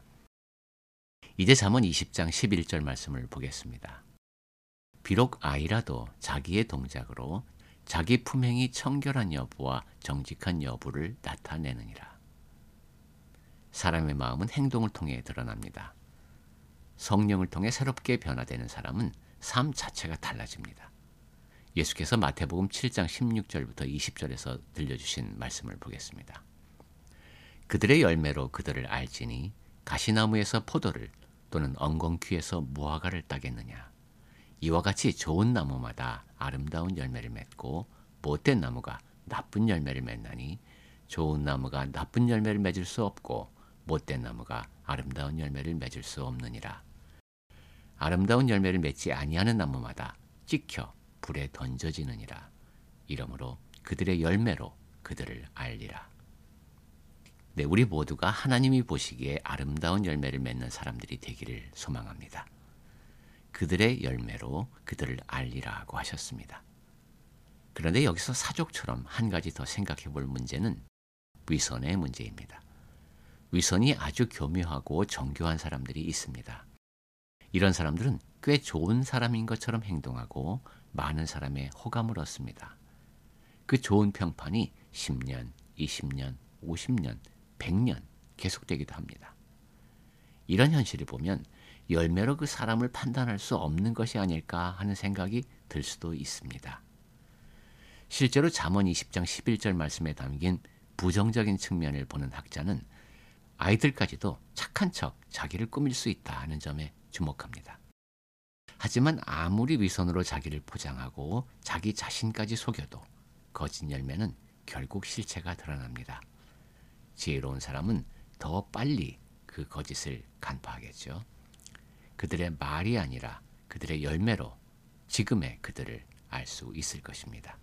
[SPEAKER 6] 이제 잠언 20장 11절 말씀을 보겠습니다. 비록 아이라도 자기의 동작으로 자기 품행이 청결한 여부와 정직한 여부를 나타내느니라. 사람의 마음은 행동을 통해 드러납니다. 성령을 통해 새롭게 변화되는 사람은 삶 자체가 달라집니다. 예수께서 마태복음 7장 16절부터 20절에서 들려주신 말씀을 보겠습니다. 그들의 열매로 그들을 알지니 가시나무에서 포도를 또는 엉겅퀴에서 무화과를 따겠느냐. 이와 같이 좋은 나무마다 아름다운 열매를 맺고 못된 나무가 나쁜 열매를 맺나니 좋은 나무가 나쁜 열매를 맺을 수 없고 못된 나무가 아름다운 열매를 맺을 수 없느니라. 아름다운 열매를 맺지 아니하는 나무마다 찍혀 불에 던져지느니라. 이러므로 그들의 열매로 그들을 알리라. 네, 우리 모두가 하나님이 보시기에 아름다운 열매를 맺는 사람들이 되기를 소망합니다. 그들의 열매로 그들을 알리라고 하셨습니다. 그런데 여기서 사족처럼 한 가지 더 생각해 볼 문제는 위선의 문제입니다. 위선이 아주 교묘하고 정교한 사람들이 있습니다. 이런 사람들은 꽤 좋은 사람인 것처럼 행동하고 많은 사람의 호감을 얻습니다. 그 좋은 평판이 10년, 20년, 50년, 100년 계속되기도 합니다. 이런 현실을 보면 열매로 그 사람을 판단할 수 없는 것이 아닐까 하는 생각이 들 수도 있습니다. 실제로 잠언 20장 11절 말씀에 담긴 부정적인 측면을 보는 학자는 아이들까지도 착한 척 자기를 꾸밀 수 있다 하는 점에 주목합니다. 하지만 아무리 위선으로 자기를 포장하고 자기 자신까지 속여도 거짓 열매는 결국 실체가 드러납니다. 지혜로운 사람은 더 빨리 그 거짓을 간파하겠죠. 그들의 말이 아니라 그들의 열매로 지금의 그들을 알 수 있을 것입니다.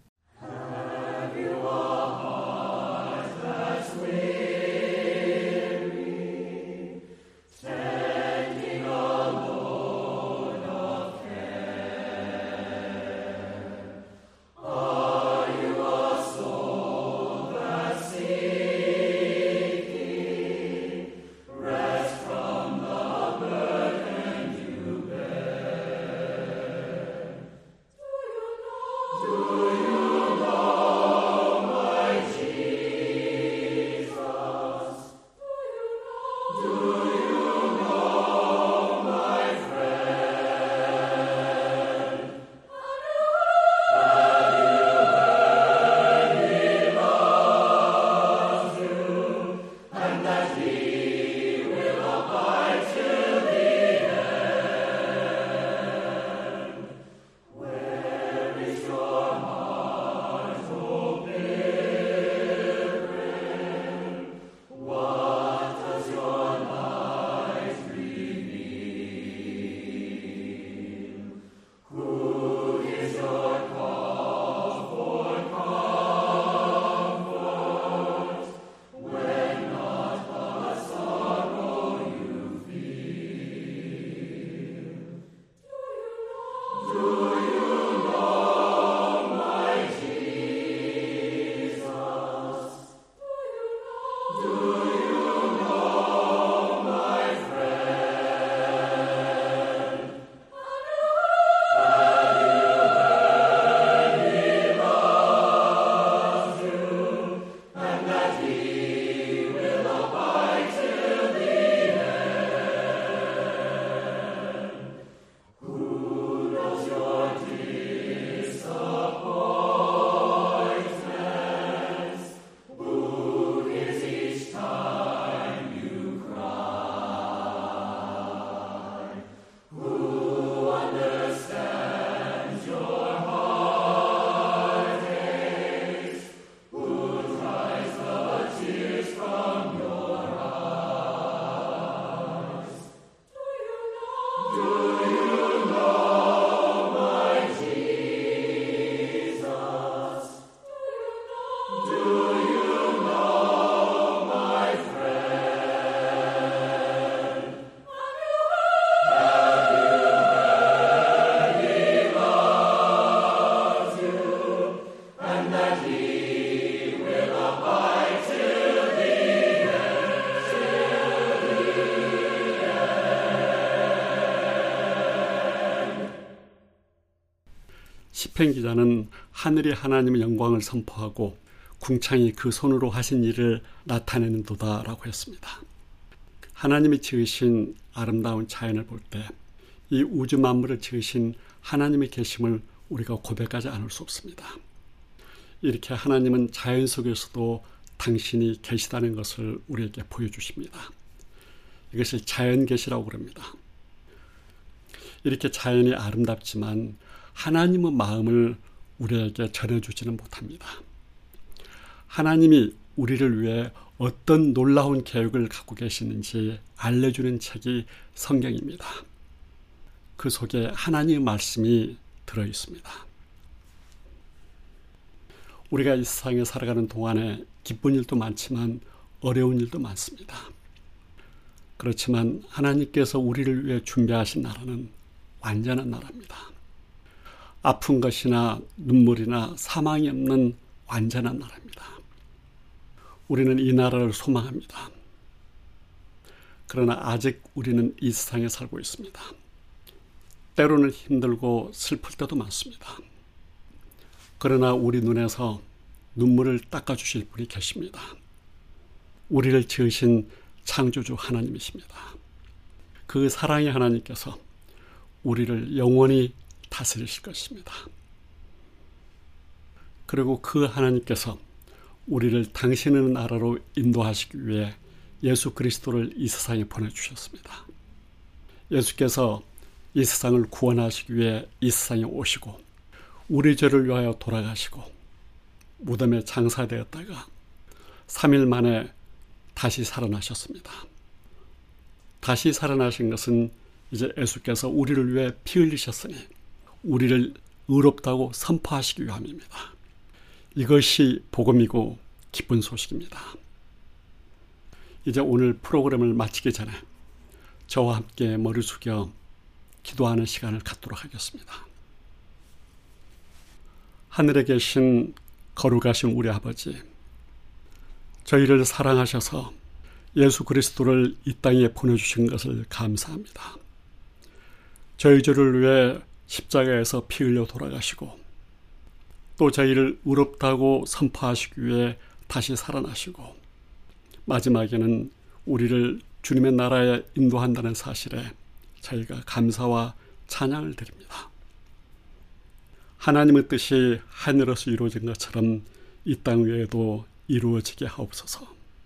[SPEAKER 2] 시편 기자는 하늘이 하나님의 영광을 선포하고 궁창이 그 손으로 하신 일을 나타내는도다라고 했습니다. 하나님이 지으신 아름다운 자연을 볼 때 이 우주 만물을 지으신 하나님의 계심을 우리가 고백하지 않을 수 없습니다. 이렇게 하나님은 자연 속에서도 당신이 계시다는 것을 우리에게 보여주십니다. 이것을 자연 계시라고 그럽니다. 이렇게 자연이 아름답지만 하나님의 마음을 우리에게 전해주지는 못합니다. 하나님이 우리를 위해 어떤 놀라운 계획을 갖고 계시는지 알려주는 책이 성경입니다. 그 속에 하나님의 말씀이 들어있습니다. 우리가 이 세상에 살아가는 동안에 기쁜 일도 많지만 어려운 일도 많습니다. 그렇지만 하나님께서 우리를 위해 준비하신 나라는 완전한 나라입니다. 아픈 것이나 눈물이나 사망이 없는 완전한 나라입니다. 우리는 이 나라를 소망합니다. 그러나 아직 우리는 이 세상에 살고 있습니다. 때로는 힘들고 슬플 때도 많습니다. 그러나 우리 눈에서 눈물을 닦아주실 분이 계십니다. 우리를 지으신 창조주 하나님이십니다. 그 사랑의 하나님께서 우리를 영원히 다스리실 것입니다. 그리고 그 하나님께서 우리를 당신의 나라로 인도하시기 위해 예수 그리스도를 이 세상에 보내주셨습니다. 예수께서 이 세상을 구원하시기 위해 이 세상에 오시고 우리 죄를 위하여 돌아가시고 무덤에 장사되었다가 3일 만에 다시 살아나셨습니다. 다시 살아나신 것은 이제 예수께서 우리를 위해 피 흘리셨으니 우리를 의롭다고 선포하시기 위함입니다. 이것이 복음이고 기쁜 소식입니다. 이제 오늘 프로그램을 마치기 전에 저와 함께 머리 숙여 기도하는 시간을 갖도록 하겠습니다. 하늘에 계신 거룩하신 우리 아버지, 저희를 사랑하셔서 예수 그리스도를 이 땅에 보내주신 것을 감사합니다. 저희 죄를 위해 십자가에서 피 흘려 돌아가시고 또 저희를 의롭다고 선포하시기 위해 다시 살아나시고 마지막에는 우리를 주님의 나라에 인도한다는 사실에 저희가 감사와 찬양을 드립니다. 하나님의 뜻이 하늘에서 이루어진 것처럼 이 땅 위에도 이루어지게 하옵소서.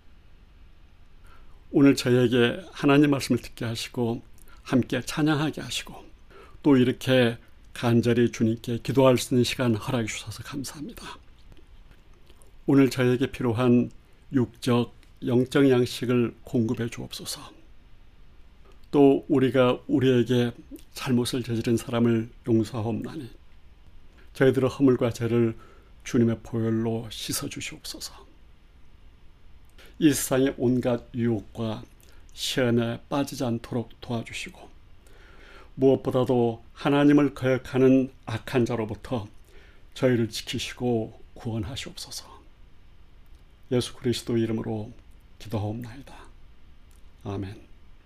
[SPEAKER 2] 오늘 저에게 하나님 말씀을 듣게 하시고 함께 찬양하게 하시고 또 이렇게 간절히 주님께 기도할 수 있는 시간 허락해 주셔서 감사합니다. 오늘 저에게 필요한 육적, 영적 양식을 공급해 주옵소서. 또 우리가 우리에게 잘못을 저지른 사람을 용서하옵나니 저희들의 허물과 죄를 주님의 보혈로 씻어 주시옵소서. 이 세상의 온갖 유혹과 시험에 빠지지 않도록 도와주시고 무엇보다도 하나님을 거역하는 악한 자로부터 저희를 지키시고 구원하시옵소서. 예수 그리스도 이름으로 기도하옵나이다. 아멘.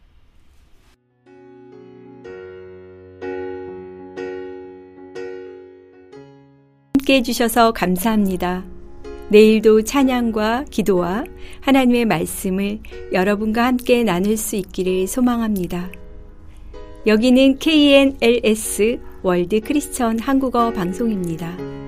[SPEAKER 1] 함께 해주셔서 감사합니다. 내일도 찬양과 기도와 하나님의 말씀을 여러분과 함께 나눌 수 있기를 소망합니다. 여기는 KNLS 월드 크리스천 한국어 방송입니다.